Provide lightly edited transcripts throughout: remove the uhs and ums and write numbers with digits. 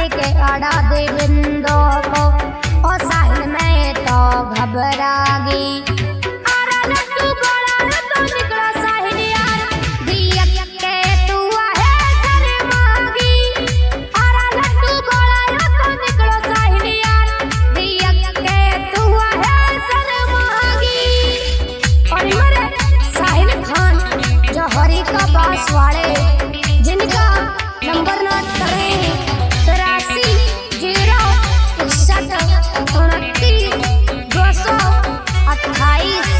पकड़ के अड़ा दे बिंदों को ओ साहिल में तो घबरा गई। अरे लड्डू गोला तो निकला साहिल यार दिया के तू है शर्मागी। अरे लड्डू गोला तो निकला साहिल यार दिया के तू है शर्मागी। और मेरे साहिल खान जौहरी का बास वाले जिनका नंबर नोट करें 83 061 29 228।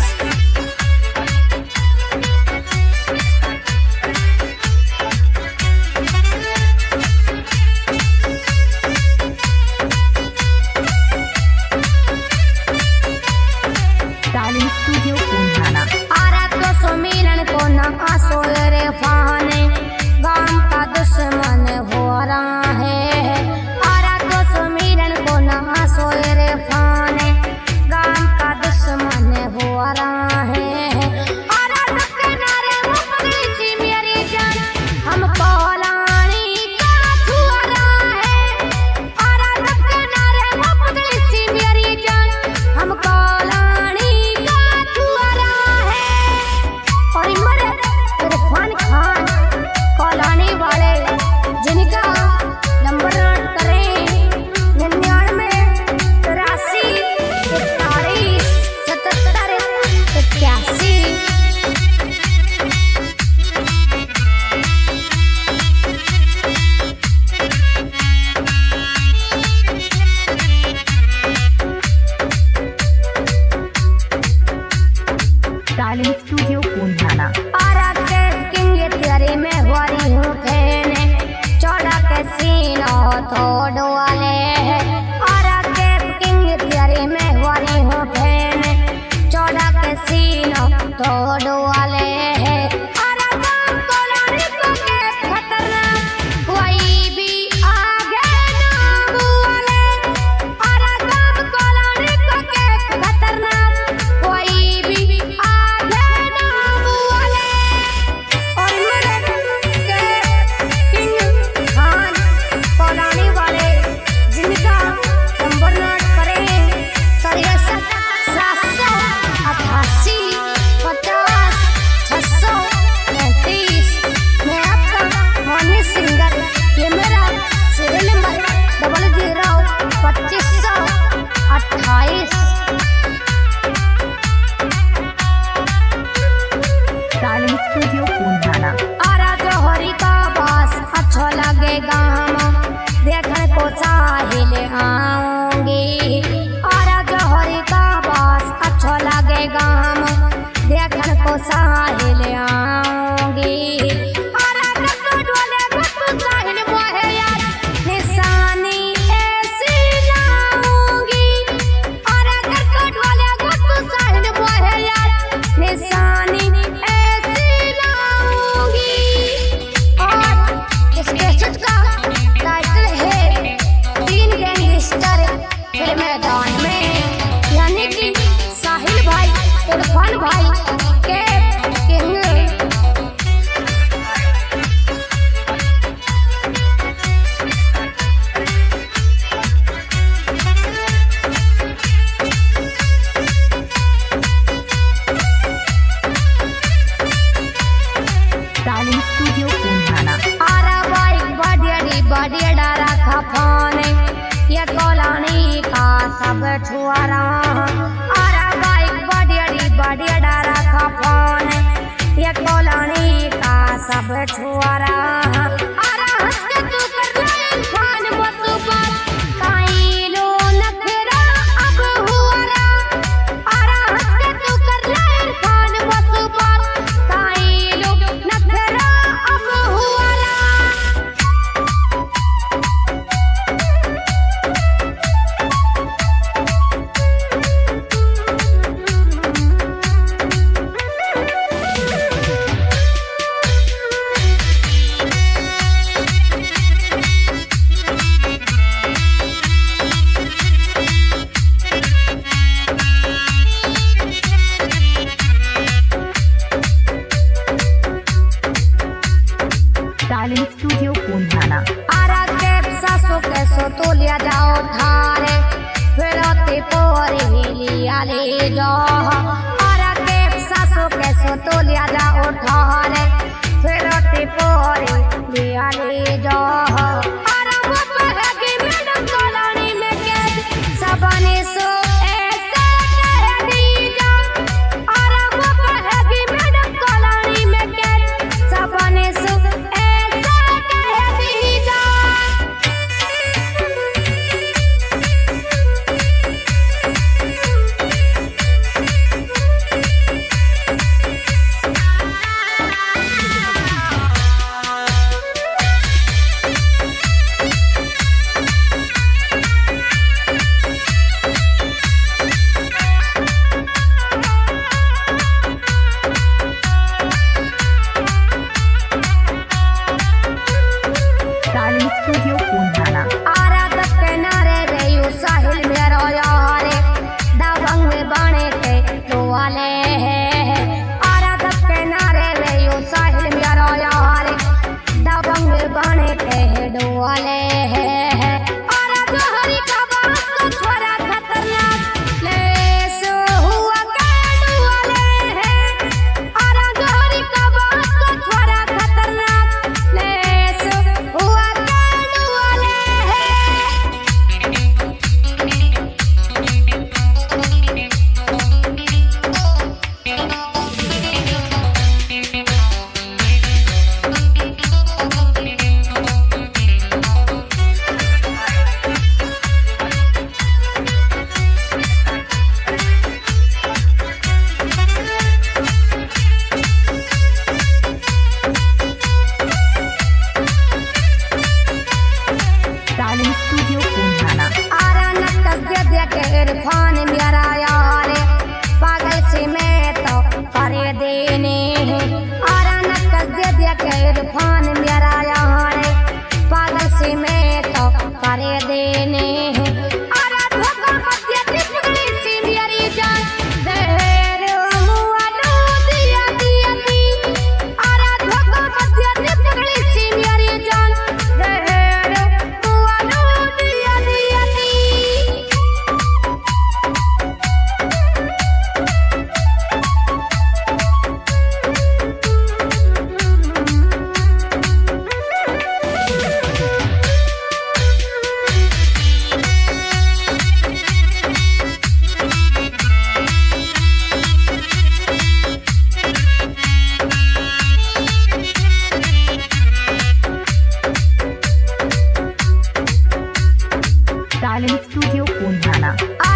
स्टालिन स्टूडियो पूंजाना। आरा तो सुमिरन को ना आसोल रे फाने गाम का दुश्मन हो रहा है। आरा तो सुमिरन को ना आसोल रे फाने गाम का दुश्मन हो रहा है। आरा तो किनारे मुपगली सी मेरी जान हमको लानी का छुआ रहा है। आरा तो किनारे मुपगली सी मेरी जान हमको लानी का छुआ रहा है। और मेरे इरफान खान कौलानी वाले जिनका नंबर नोट करें 99 83 41 77 81। स्टालिन स्टूडियो पूंजाना। आरा के किंग तेरे में हुआरी हूँ खेने 14 के सीनो थोड़ वाले है। आरा के किंग तेरे में हुआरी हूँ खेने 14 के सीनो थोड़ वाले है। आरा गाम कोलानी को के खतरनाक कोई भी आगे ना बुआले। आरा गाम कोलानी को के खतरनाक कोई भी आगे ना बुआले। और मेरे के किंग खान कौलानी वाले जिनका नंबर नोट करें 63 788 50 635। मैं आपका मोनी सिंगर, ये मेरा सीरियल नंबर 00 2528। स्टालिन स्टूडियो पूंजाना। आरा जौहरी का बास अच्छा लगेगा हम देखने को साहिल आऊंगी। आरा जौहरी का बास अच्छा लगेगा हम देखने को साहिल आऊंगी। आरा गट्टू डोले गट्टू साहिल मोहे यार निशानी ऐसी लाऊंगी। आरा गट्टू डोले गट्टू साहिल मोहे यार निशानी ऐसी लाऊंगी। और इस कैसेट का टाइटल है 3 गैंगस्टर फिर मैदान में, यानी कि साहिल भाई इरफान भाई के किंग। स्टालिन स्टूडियो पूंजाना। आरा बाइक बड़ी डारा खपाने ये कौलानी का सब छुआरा। आरा बाइक बड़ी डारा खपाने ये कौलानी का सब छुआरा। आरा हंस के तू कर ले खान बसुबात काई लो नखरा अब हुआरा। आरा हंस के तू कर ले खान बसुबात काई लो नखरा अब हुआरा। जो और के सासू के सो तो लिया जा उठारे फिर टिपोरी लिया ले जो और वो पहगी मैडम कॉलोनी में कैद सबने सो ऐसा कह दी जा और वो पहगी मैडम कॉलोनी में कैद सबने सो ऐसा कह दी जा। Styling studio पूंठाना। आराधक के नारे रेयू साहिल मेरो यारे दबंग में बने के दुआले आराधक के नारे रेयू साहिल मेरो यारे दबंग में बने के दुआले आराध हरि का बात को छोरा खतरनाक ले सो हुआ के दुआले आराध हरि का बात को छोरा खतरनाक ले सो हुआ के दुआले स्टाइलिंग स्टूडियो पूंठाना। आरा नक्कस दे दे के इरफान मेरा यारे पागल से मैं तो करे देने आरा नक्कस दे दे के इरफान मेरा यारे पागल से मैं तो करे देने आरा धोखा मत दे दे पगड़ी सी मेरी जान जहर मुआ लो दिया दिया दी आरा धोखा मत दे दे पगड़ी सी मेरी जान जहर मुआ लो दिया दिया दी। Styling studio पूंठाना।